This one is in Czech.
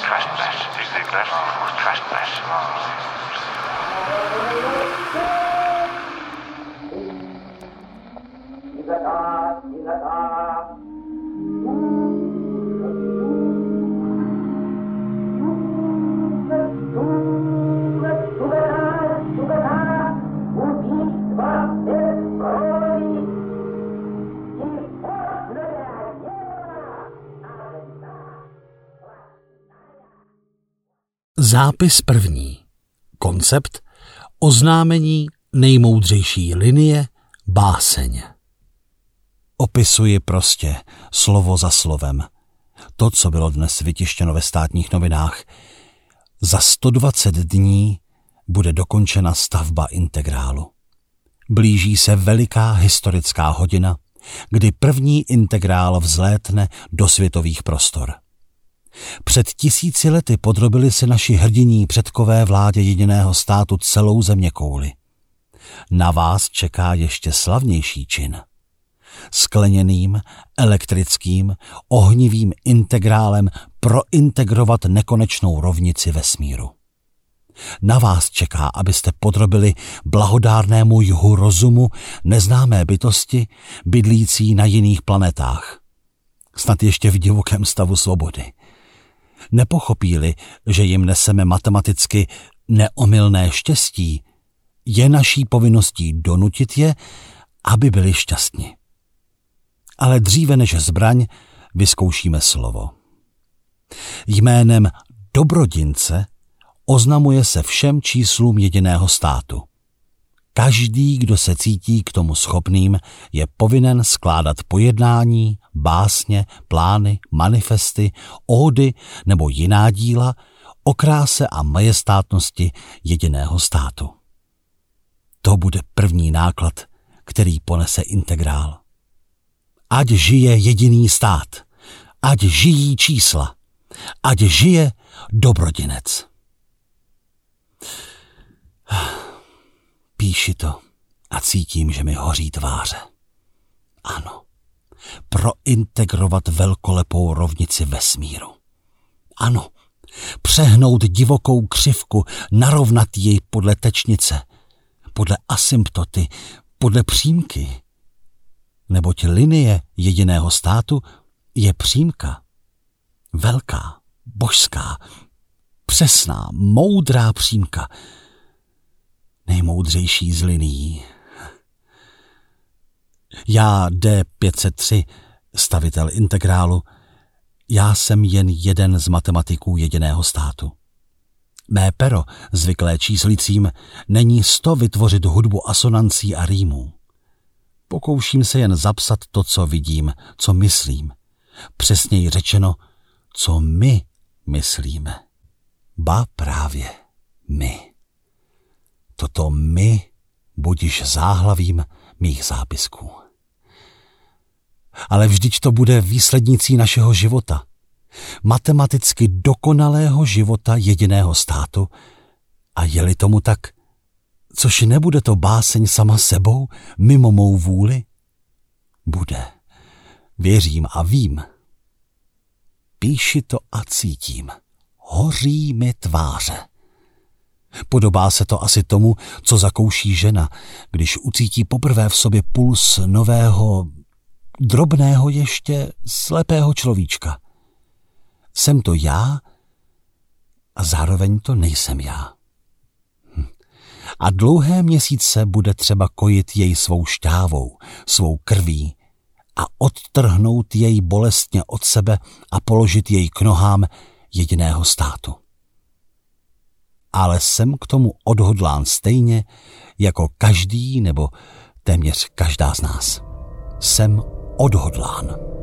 Zápis první. Koncept: oznámení nejmoudřejší linie, báseň. Opisuji prostě, slovo za slovem, to, co bylo dnes vytištěno ve Státních novinách. Za 120 dní bude dokončena stavba integrálu. Blíží se veliká historická hodina, kdy první integrál vzlétne do světových prostor. Před 1000 lety podrobili si naši hrdiní předkové vládě jediného státu celou zeměkouli. Na vás čeká ještě slavnější čin. Skleněným, elektrickým, ohnivým integrálem prointegrovat nekonečnou rovnici vesmíru. Na vás čeká, abyste podrobili blahodárnému juhu rozumu neznámé bytosti, bydlící na jiných planetách. Snad ještě v divokém stavu svobody. Nepochopí-li, že jim neseme matematicky neomylné štěstí, je naší povinností donutit je, aby byli šťastni. Ale dříve než zbraň vyzkoušíme slovo. Jménem dobrodince oznamuje se všem číslům jediného státu. Každý, kdo se cítí k tomu schopným, je povinen skládat pojednání, básně, plány, manifesty, ódy nebo jiná díla o kráse a majestátnosti jediného státu. To bude první náklad, který ponese integrál. Ať žije jediný stát, ať žijí čísla, ať žije dobrodinec. Píši to a cítím, že mi hoří tváře. Ano, prointegrovat velkolepou rovnici vesmíru. Ano, přehnout divokou křivku, narovnat jej podle tečnice, podle asymptoty, podle přímky. Neboť linie jediného státu je přímka. Velká, božská, přesná, moudrá přímka. Nejmoudřejší z linií. Já D503, stavitel integrálu, já jsem jen jeden z matematiků jediného státu. Mé pero, zvyklé číslicím, není 100 vytvořit hudbu asonancí a rýmů. Pokouším se jen zapsat to, co vidím, co myslím. Přesněji řečeno, co my myslíme. Ba právě my. Toto my budiž záhlavím mých zápisků. Ale vždyť to bude výslednicí našeho života. Matematicky dokonalého života jediného státu. A je-li tomu tak, což nebude to báseň sama sebou, mimo mou vůli? Bude. Věřím a vím. Píši to a cítím. Hoří mi tváře. Podobá se to asi tomu, co zakouší žena, když ucítí poprvé v sobě puls nového, drobného ještě, slepého človíčka. Jsem to já a zároveň to nejsem já. A dlouhé měsíce bude třeba kojit jej svou šťávou, svou krví a odtrhnout jej bolestně od sebe a položit jej k nohám jediného státu. Ale jsem k tomu odhodlán stejně jako každý nebo téměř každá z nás. Jsem odhodlán.